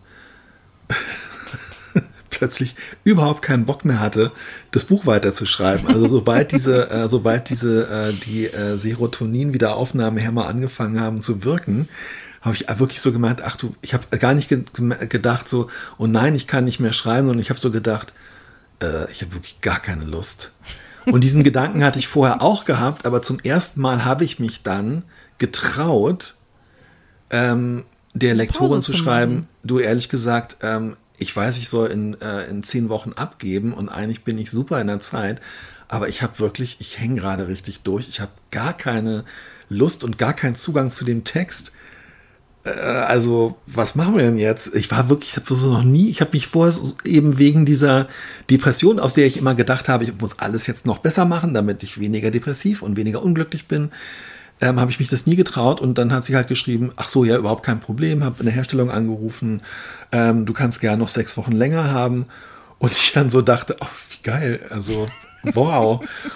plötzlich überhaupt keinen Bock mehr hatte, das Buch weiterzuschreiben. Also sobald diese, äh, sobald diese äh, die äh, Serotonin-Wiederaufnahmehämmer angefangen haben zu wirken, habe ich wirklich so gemeint, ach du, ich habe gar nicht ge gedacht so, oh nein, ich kann nicht mehr schreiben, sondern ich habe so gedacht, äh, ich habe wirklich gar keine Lust. Und diesen Gedanken hatte ich vorher auch gehabt, aber zum ersten Mal habe ich mich dann getraut, ähm, der Lektorin Pause zu zu schreiben, machen. du ehrlich gesagt, ähm, ich weiß, ich soll in, äh, in zehn Wochen abgeben und eigentlich bin ich super in der Zeit, aber ich habe wirklich, ich hänge gerade richtig durch, ich habe gar keine Lust und gar keinen Zugang zu dem Text. Äh, also, was machen wir denn jetzt? Ich war wirklich, ich habe so noch nie, ich habe mich vorher so eben wegen dieser Depression, aus der ich immer gedacht habe, ich muss alles jetzt noch besser machen, damit ich weniger depressiv und weniger unglücklich bin, ähm, habe ich mich das nie getraut und dann hat sie halt geschrieben, ach so, ja, überhaupt kein Problem, habe in der Herstellung angerufen, ähm, du kannst gerne noch sechs Wochen länger haben und ich dann so dachte, oh, wie geil, also wow.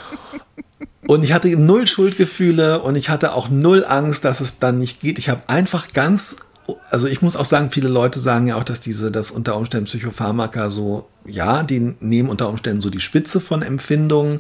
Und ich hatte null Schuldgefühle und ich hatte auch null Angst, dass es dann nicht geht. Ich habe einfach ganz, also ich muss auch sagen, viele Leute sagen ja auch, dass diese, dass unter Umständen Psychopharmaka so, ja, die nehmen unter Umständen so die Spitze von Empfindungen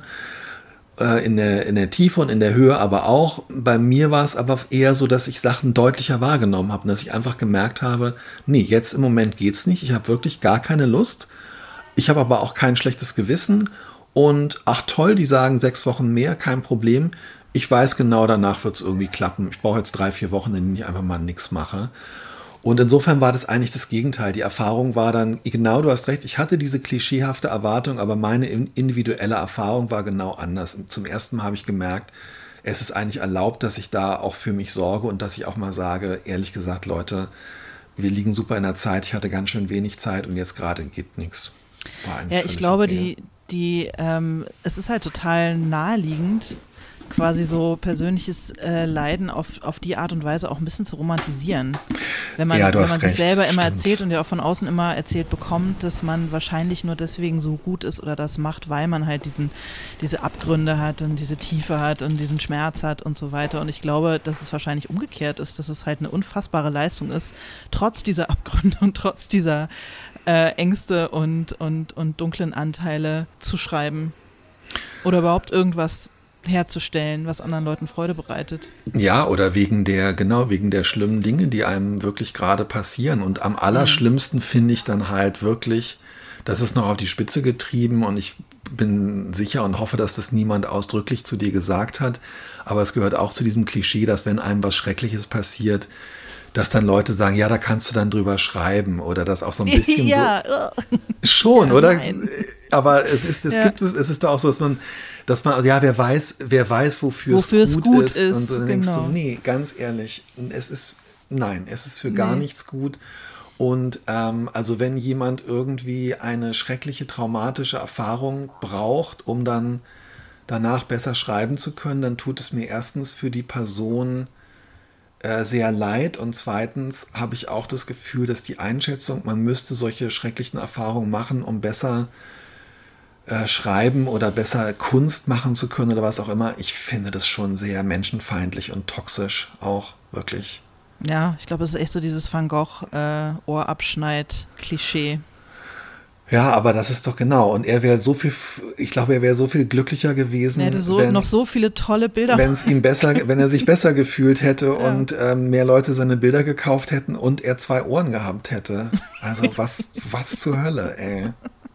äh, in der, in der Tiefe und in der Höhe, aber auch. Bei mir war es aber eher so, dass ich Sachen deutlicher wahrgenommen habe und dass ich einfach gemerkt habe, nee, jetzt im Moment geht's nicht. Ich habe wirklich gar keine Lust. Ich habe aber auch kein schlechtes Gewissen. Und ach toll, die sagen sechs Wochen mehr, kein Problem. Ich weiß genau, danach wird es irgendwie klappen. Ich brauche jetzt drei, vier Wochen, in denen ich einfach mal nichts mache. Und insofern war das eigentlich das Gegenteil. Die Erfahrung war dann, genau, du hast recht, ich hatte diese klischeehafte Erwartung, aber meine individuelle Erfahrung war genau anders. Zum ersten Mal habe ich gemerkt, es ist eigentlich erlaubt, dass ich da auch für mich sorge und dass ich auch mal sage, ehrlich gesagt, Leute, wir liegen super in der Zeit, ich hatte ganz schön wenig Zeit und jetzt gerade geht nichts. War eigentlich Ja, ich völlig glaube, okay. die, die, ähm, es ist halt total naheliegend, quasi so persönliches äh, Leiden auf, auf die Art und Weise auch ein bisschen zu romantisieren. Wenn man, Ja, du wenn hast man sich recht, selber immer stimmt. erzählt und ja auch von außen immer erzählt bekommt, dass man wahrscheinlich nur deswegen so gut ist oder das macht, weil man halt diesen, diese Abgründe hat und diese Tiefe hat und diesen Schmerz hat und so weiter. Und ich glaube, dass es wahrscheinlich umgekehrt ist, dass es halt eine unfassbare Leistung ist, trotz dieser Abgründe und trotz dieser äh, Ängste und, und, und dunklen Anteile zu schreiben. Oder überhaupt irgendwas herzustellen, was anderen Leuten Freude bereitet. Ja, oder wegen der, genau, wegen der schlimmen Dinge, die einem wirklich gerade passieren. Und am allerschlimmsten finde ich dann halt wirklich, das ist noch auf die Spitze getrieben und ich bin sicher und hoffe, dass das niemand ausdrücklich zu dir gesagt hat. Aber es gehört auch zu diesem Klischee, dass wenn einem was Schreckliches passiert, dass dann Leute sagen, ja, da kannst du dann drüber schreiben oder das auch so ein bisschen ja. so. Schon, Ja, oder? nein. Aber es ist, es Ja. gibt es, es ist doch auch so, dass man, dass man, also ja, wer weiß, wer weiß, wofür, Wofür es es gut, gut ist. ist, Und so, dann denkst genau. du, nee, ganz ehrlich, es ist, nein, es ist für gar Nee. nichts gut. Und ähm, also wenn jemand irgendwie eine schreckliche, traumatische Erfahrung braucht, um dann danach besser schreiben zu können, dann tut es mir erstens für die Person äh, sehr leid und zweitens habe ich auch das Gefühl, dass die Einschätzung, man müsste solche schrecklichen Erfahrungen machen, um besser äh, schreiben oder besser Kunst machen zu können oder was auch immer. Ich finde das schon sehr menschenfeindlich und toxisch auch, wirklich. Ja, ich glaube, es ist echt so dieses Van Gogh äh, Ohrabschneid-Klischee. Ja, aber das ist doch genau. Und er wäre so viel, ich glaube, er wäre so viel glücklicher gewesen, Er hätte so, wenn, noch so viele tolle Bilder. wenn es ihm besser, wenn er sich besser gefühlt hätte ja. und ähm, mehr Leute seine Bilder gekauft hätten und er zwei Ohren gehabt hätte. Also was, was zur Hölle, ey.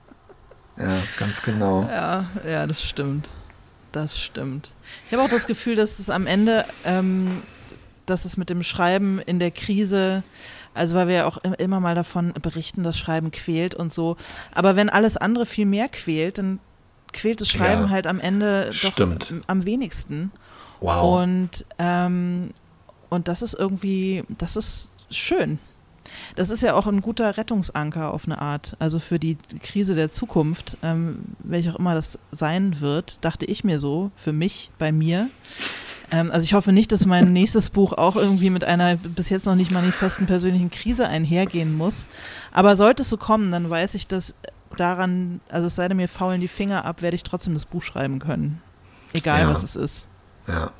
Ja, ganz genau. Ja, ja, das stimmt. Das stimmt. Ich habe auch das Gefühl, dass es am Ende, ähm, dass es mit dem Schreiben in der Krise, also weil wir ja auch immer mal davon berichten, dass Schreiben quält und so. Aber wenn alles andere viel mehr quält, dann quält das Schreiben ja, halt am Ende stimmt. doch am wenigsten. Wow. Und, ähm, und das ist irgendwie, das ist schön. Das ist ja auch ein guter Rettungsanker auf eine Art. Also für die Krise der Zukunft, ähm, welche auch immer das sein wird, dachte ich mir so, für mich, bei mir. Also ich hoffe nicht, dass mein nächstes Buch auch irgendwie mit einer bis jetzt noch nicht manifesten persönlichen Krise einhergehen muss. Aber sollte es so kommen, dann weiß ich, dass daran, also es sei denn, mir faulen die Finger ab, werde ich trotzdem das Buch schreiben können. Egal, ja. was es ist. Ja.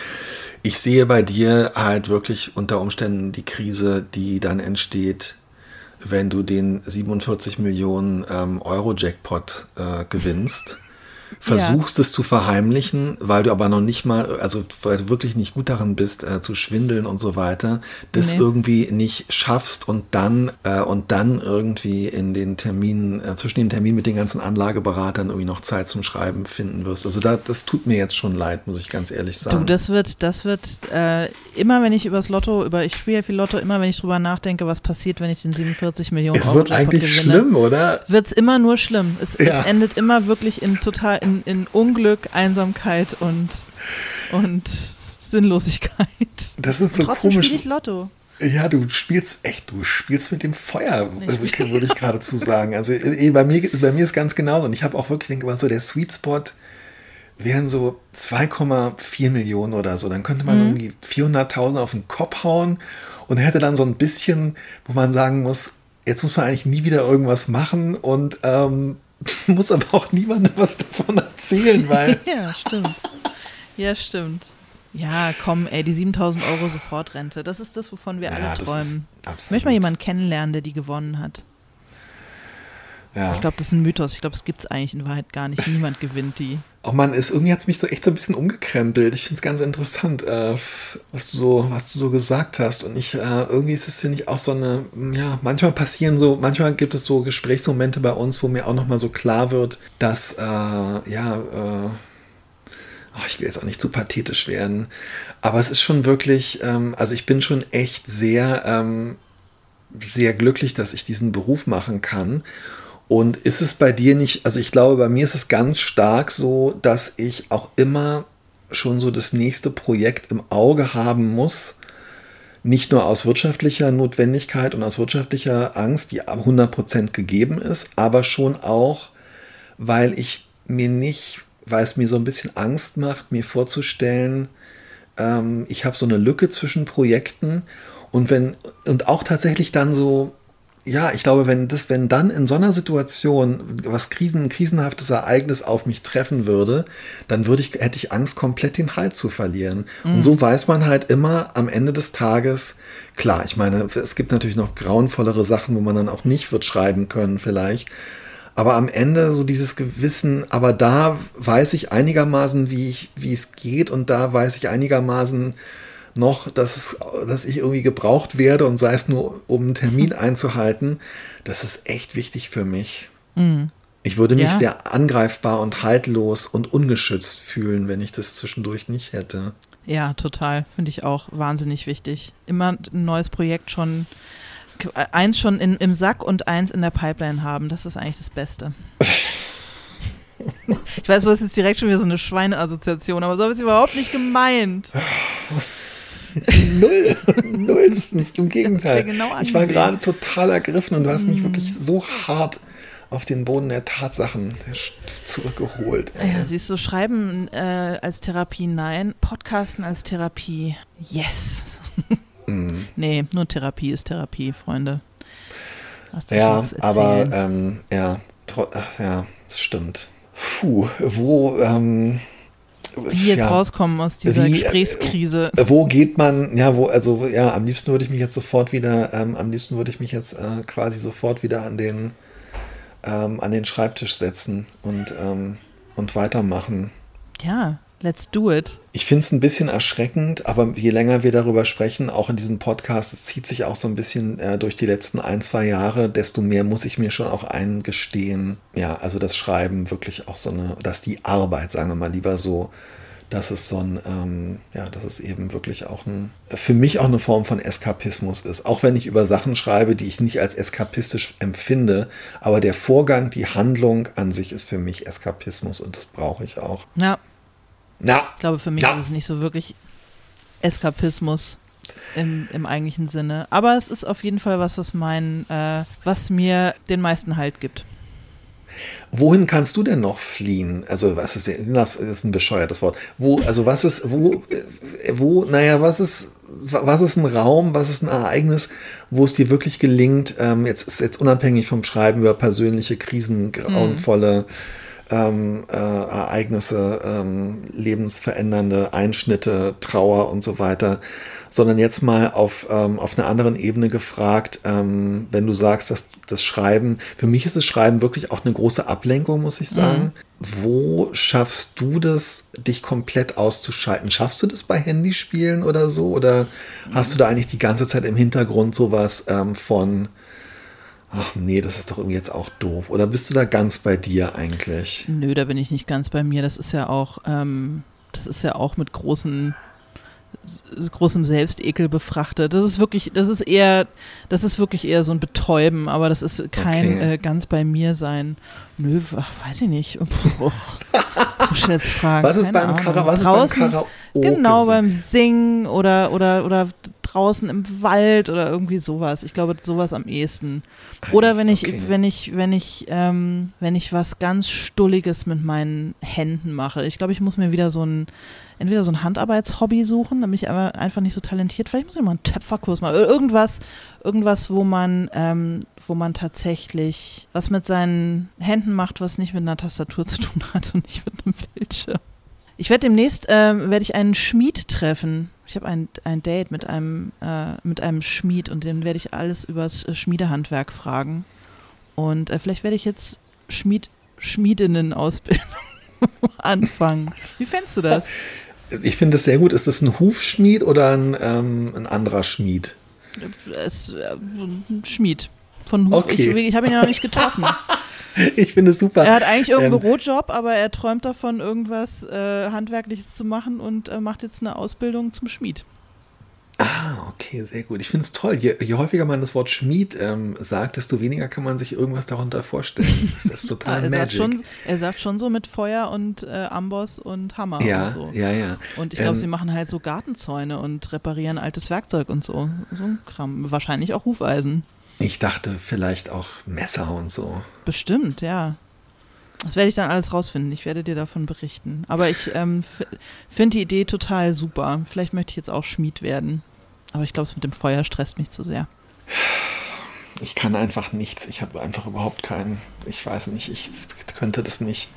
Ich sehe bei dir halt wirklich unter Umständen die Krise, die dann entsteht, wenn du den siebenundvierzig Millionen ähm, Euro Jackpot äh, gewinnst. Versuchst ja. es zu verheimlichen, weil du aber noch nicht mal, also weil du wirklich nicht gut darin bist, äh, zu schwindeln und so weiter, das nee. irgendwie nicht schaffst und dann äh, und dann irgendwie in den Terminen, äh, zwischen den Terminen mit den ganzen Anlageberatern irgendwie noch Zeit zum Schreiben finden wirst. Also da, das tut mir jetzt schon leid, muss ich ganz ehrlich sagen. Du, das wird, das wird äh, immer, wenn ich übers Lotto, über ich spiele ja viel Lotto, immer wenn ich drüber nachdenke, was passiert, wenn ich den siebenundvierzig Millionen Euro Jackpot gewinne. Es wird eigentlich schlimm, oder? Wird es immer nur schlimm. Es, ja. es endet immer wirklich in total In, in Unglück, Einsamkeit und, und Sinnlosigkeit. Das ist so Trotzdem komisch. Spiele ich Lotto. Ja, du spielst echt, du spielst mit dem Feuer, würde ich geradezu sagen. Also bei mir, bei mir ist ganz genauso. Und ich habe auch wirklich, denke mal so, der Sweet Spot wären so zwei Komma vier Millionen oder so. Dann könnte man mhm. irgendwie vierhunderttausend auf den Kopf hauen und hätte dann so ein bisschen, wo man sagen muss, jetzt muss man eigentlich nie wieder irgendwas machen und ähm, muss aber auch niemandem was davon erzählen, weil... ja, stimmt. Ja, stimmt. Ja, komm, ey, die siebentausend Euro Sofortrente, das ist das, wovon wir ja, alle träumen. Ich möchte mal jemanden kennenlernen, der die gewonnen hat. Ja. Ich glaube, das ist ein Mythos. Ich glaube, es gibt es eigentlich in Wahrheit gar nicht. Niemand gewinnt die. Oh Mann, ist, irgendwie hat es mich so echt so ein bisschen umgekrempelt. Ich finde es ganz interessant, äh, was, du so, was du so gesagt hast. Und ich, äh, irgendwie ist es, finde ich, auch so eine, ja, manchmal passieren so, manchmal gibt es so Gesprächsmomente bei uns, wo mir auch nochmal so klar wird, dass, äh, ja, äh, oh, ich will jetzt auch nicht zu pathetisch werden, aber es ist schon wirklich, ähm, also ich bin schon echt sehr, ähm, sehr glücklich, dass ich diesen Beruf machen kann. Und ist es bei dir nicht, also ich glaube, bei mir ist es ganz stark so, dass ich auch immer schon so das nächste Projekt im Auge haben muss, nicht nur aus wirtschaftlicher Notwendigkeit und aus wirtschaftlicher Angst, die hundert Prozent gegeben ist, aber schon auch, weil ich mir nicht, weil es mir so ein bisschen Angst macht, mir vorzustellen, ähm, ich habe so eine Lücke zwischen Projekten und wenn, und auch tatsächlich dann so, ja, ich glaube, wenn das, wenn dann in so einer Situation was Krisen, ein krisenhaftes Ereignis auf mich treffen würde, dann würde ich, hätte ich Angst, komplett den Halt zu verlieren. Mhm. Und so weiß man halt immer am Ende des Tages, klar, ich meine, es gibt natürlich noch grauenvollere Sachen, wo man dann auch nicht wird schreiben können vielleicht. Aber am Ende so dieses Gewissen, aber da weiß ich einigermaßen, wie ich, wie es geht und da weiß ich einigermaßen noch, dass, es, dass ich irgendwie gebraucht werde und sei es nur, um einen Termin einzuhalten, das ist echt wichtig für mich. Mhm. Ich würde mich ja. sehr angreifbar und haltlos und ungeschützt fühlen, wenn ich das zwischendurch nicht hätte. Ja, total. Finde ich auch wahnsinnig wichtig. Immer ein neues Projekt schon, eins schon in, im Sack und eins in der Pipeline haben. Das ist eigentlich das Beste. Ich weiß, du hast jetzt direkt schon wieder so eine Schweineassoziation, aber so habe ich es überhaupt nicht gemeint. Null, null, das ist im Gegenteil. Genau ich war gerade total ergriffen und du hast mich wirklich so hart auf den Boden der Tatsachen zurückgeholt. Ey. Ja, siehst du, Schreiben äh, als Therapie nein, Podcasten als Therapie yes. Mm. Nee, nur Therapie ist Therapie, Freunde. Ja, aber ähm, ja, tro- ja, das stimmt. Puh, wo... Ähm, wie jetzt ja, rauskommen aus dieser wie, Gesprächskrise. Äh, wo geht man, ja, wo, also ja, am liebsten würde ich mich jetzt sofort wieder, ähm, am liebsten würde ich mich jetzt äh, quasi sofort wieder an den, ähm, an den Schreibtisch setzen und, ähm, und weitermachen. Ja, let's do it. Ich finde es ein bisschen erschreckend, aber je länger wir darüber sprechen, auch in diesem Podcast, es zieht sich auch so ein bisschen äh, durch die letzten ein, zwei Jahre, desto mehr muss ich mir schon auch eingestehen, ja, also das Schreiben wirklich auch so eine, dass die Arbeit, sagen wir mal lieber so, dass es so ein, ähm, ja, dass es eben wirklich auch ein, für mich auch eine Form von Eskapismus ist. Auch wenn ich über Sachen schreibe, die ich nicht als eskapistisch empfinde, aber der Vorgang, die Handlung an sich ist für mich Eskapismus und das brauche ich auch. Ja. Ja. Ich glaube, für mich ja. ist es nicht so wirklich Eskapismus im, im eigentlichen Sinne. Aber es ist auf jeden Fall was, was mein, äh, was mir den meisten Halt gibt. Wohin kannst du denn noch fliehen? Also, was ist, das ist ein bescheuertes Wort. Wo, also, was ist, wo, wo, naja, was ist, was ist ein Raum, was ist ein Ereignis, wo es dir wirklich gelingt, ähm, jetzt, jetzt unabhängig vom Schreiben über persönliche Krisen, grauenvolle ähm, äh, Ereignisse, ähm, lebensverändernde Einschnitte, Trauer und so weiter, sondern jetzt mal auf, ähm, auf einer anderen Ebene gefragt, ähm, wenn du sagst, dass das Schreiben, für mich ist das Schreiben wirklich auch eine große Ablenkung, muss ich sagen. Mhm. Wo schaffst du das, dich komplett auszuschalten? Schaffst du das bei Handyspielen oder so? Oder mhm. hast du da eigentlich die ganze Zeit im Hintergrund sowas ähm, von, ach nee, das ist doch irgendwie jetzt auch doof. Oder bist du da ganz bei dir eigentlich? Nö, da bin ich nicht ganz bei mir. Das ist ja auch, ähm, das ist ja auch mit großen großem Selbstekel befrachtet. Das ist wirklich, das ist eher, das ist wirklich eher so ein Betäuben, aber das ist kein okay. äh, ganz bei mir sein. Nö, ach, weiß ich nicht. Puh, muss ich jetzt fragen. Was ist beim Kara, was draußen, ist beim Karaoke? Genau, beim Singen oder, oder, oder draußen im Wald oder irgendwie sowas. Ich glaube, sowas am ehesten. Oder wenn ich, okay. wenn ich, wenn ich, ähm, wenn ich was ganz Stulliges mit meinen Händen mache. Ich glaube, ich muss mir wieder so ein entweder so ein Handarbeitshobby suchen, da bin ich aber einfach nicht so talentiert. Vielleicht muss ich mal einen Töpferkurs machen. Irgendwas, irgendwas, wo man, ähm, wo man tatsächlich was mit seinen Händen macht, was nicht mit einer Tastatur zu tun hat und nicht mit einem Bildschirm. Ich werde demnächst, ähm, werde ich einen Schmied treffen. Ich habe ein, ein Date mit einem, äh, mit einem Schmied und den werde ich alles übers Schmiedehandwerk fragen. Und äh, vielleicht werde ich jetzt Schmied, Schmiedinnen-Ausbildung anfangen. Wie fändest du das? Ich finde es sehr gut. Ist das ein Hufschmied oder ein, ähm, ein anderer Schmied? Es, äh, ein Schmied. Von Huf. Okay. Ich, ich habe ihn ja noch nicht getroffen. Ich finde es super. Er hat eigentlich irgendeinen ähm, Bürojob, aber er träumt davon, irgendwas äh, Handwerkliches zu machen und äh, macht jetzt eine Ausbildung zum Schmied. Ah, okay, sehr gut. Ich finde es toll. Je, je häufiger man das Wort Schmied ähm, sagt, desto weniger kann man sich irgendwas darunter vorstellen. Das ist, das ist total er, magic. sagt schon, er sagt schon so mit Feuer und äh, Amboss und Hammer ja, und so. Ja, ja. Und ich glaube, ähm, sie machen halt so Gartenzäune und reparieren altes Werkzeug und so. So ein Kram. Wahrscheinlich auch Hufeisen. Ich dachte vielleicht auch Messer und so. Bestimmt, ja. Das werde ich dann alles rausfinden. Ich werde dir davon berichten. Aber ich ähm, f- finde die Idee total super. Vielleicht möchte ich jetzt auch Schmied werden. Aber ich glaube, es mit dem Feuer stresst mich zu sehr. Ich kann einfach nichts. Ich habe einfach überhaupt keinen. Ich weiß nicht, ich könnte das nicht.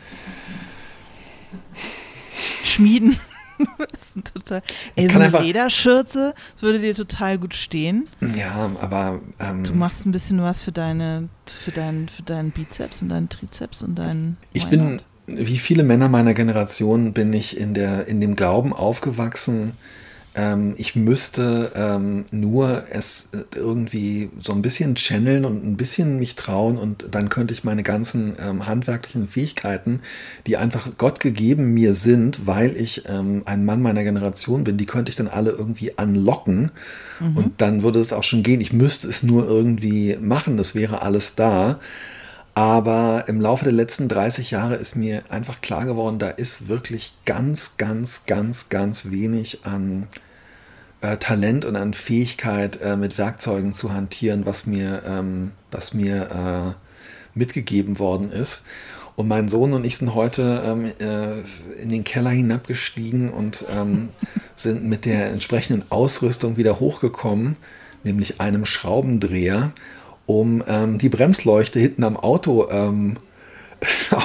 Schmieden. Das ist ein total, ey, so kann eine einfach- Lederschürze, das würde dir total gut stehen. Ja, aber. Ähm, Du machst ein bisschen was für deine, für deinen, für deinen Bizeps und deinen Trizeps und deinen. Ich bin, wie viele Männer meiner Generation, bin ich in, der, in dem Glauben aufgewachsen, ähm, ich müsste ähm, nur es äh, irgendwie so ein bisschen channeln und ein bisschen mich trauen und dann könnte ich meine ganzen ähm, handwerklichen Fähigkeiten, die einfach Gott gegeben mir sind, weil ich ähm, ein Mann meiner Generation bin, die könnte ich dann alle irgendwie unlocken mhm. und dann würde es auch schon gehen. Ich müsste es nur irgendwie machen, das wäre alles da. Aber im Laufe der letzten dreißig Jahre ist mir einfach klar geworden, da ist wirklich ganz, ganz, ganz, ganz wenig an äh, Talent und an Fähigkeit, äh, mit Werkzeugen zu hantieren, was mir, ähm, was mir äh, mitgegeben worden ist. Und mein Sohn und ich sind heute ähm, äh, in den Keller hinabgestiegen und ähm, sind mit der entsprechenden Ausrüstung wieder hochgekommen, nämlich einem Schraubendreher, um ähm, die Bremsleuchte hinten am Auto ähm, aus,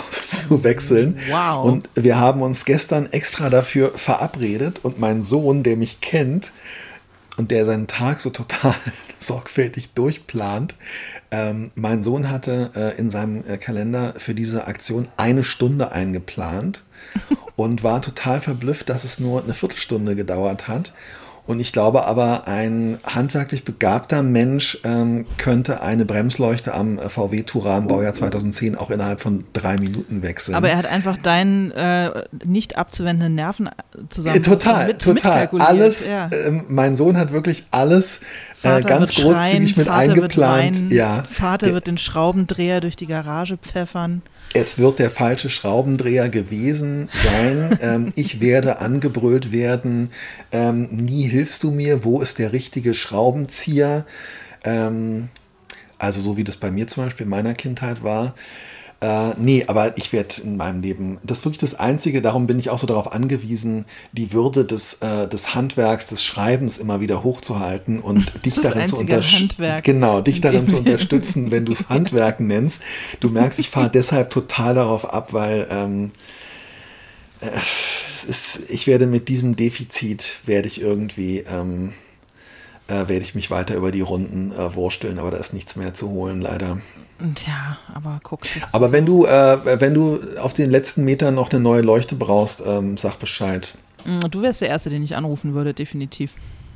zu wechseln. Wow. Und wir haben uns gestern extra dafür verabredet und mein Sohn, der mich kennt und der seinen Tag so total sorgfältig durchplant, ähm, mein Sohn hatte äh, in seinem äh, Kalender für diese Aktion eine Stunde eingeplant und war total verblüfft, dass es nur eine Viertelstunde gedauert hat. Und ich glaube aber, ein handwerklich begabter Mensch ähm, könnte eine Bremsleuchte am V W Touran Baujahr zweitausendzehn auch innerhalb von drei Minuten wechseln. Aber er hat einfach deinen äh, nicht abzuwendenden Nerven zusammen äh, Total, mit, total. Alles, ja. äh, mein Sohn hat wirklich alles äh, ganz großzügig schreien, mit Vater eingeplant. Wird weinen, ja. Vater wird den Schraubendreher durch die Garage pfeffern. Es wird der falsche Schraubendreher gewesen sein. ähm, ich werde angebrüllt werden. Ähm, nie hilfst du mir. Wo ist der richtige Schraubenzieher? Ähm, also so wie das bei mir zum Beispiel in meiner Kindheit war. Äh, nee, aber ich werde in meinem Leben, das ist wirklich das Einzige, darum bin ich auch so darauf angewiesen, die Würde des, äh, des Handwerks, des Schreibens immer wieder hochzuhalten und dich das darin zu unterstützen. Genau, dich darin zu unterstützen, wenn du es Handwerk nennst. Du merkst, ich fahre deshalb total darauf ab, weil ähm, äh, es ist, ich werde mit diesem Defizit, werde ich irgendwie, ähm, äh, werde ich mich weiter über die Runden äh, wursteln, aber da ist nichts mehr zu holen, leider. Ja, aber guck. Aber wenn du, äh, wenn du auf den letzten Metern noch eine neue Leuchte brauchst, ähm, sag Bescheid. Du wärst der Erste, den ich anrufen würde, definitiv.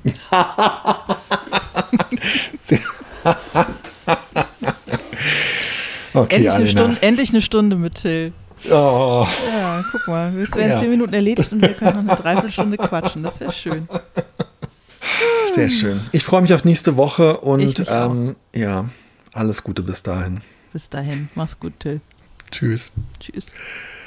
Okay, endlich, eine Alena. Stunde, endlich eine Stunde mit Till. Oh. Ja, guck mal, es wären Ja. zehn Minuten erledigt und wir können noch eine Dreiviertelstunde quatschen. Das wäre schön. Sehr schön. Ich freue mich auf nächste Woche Ich und mich auch. ähm, ja, alles Gute bis dahin. Bis dahin, mach's gut, Till. Tschüss. Tschüss.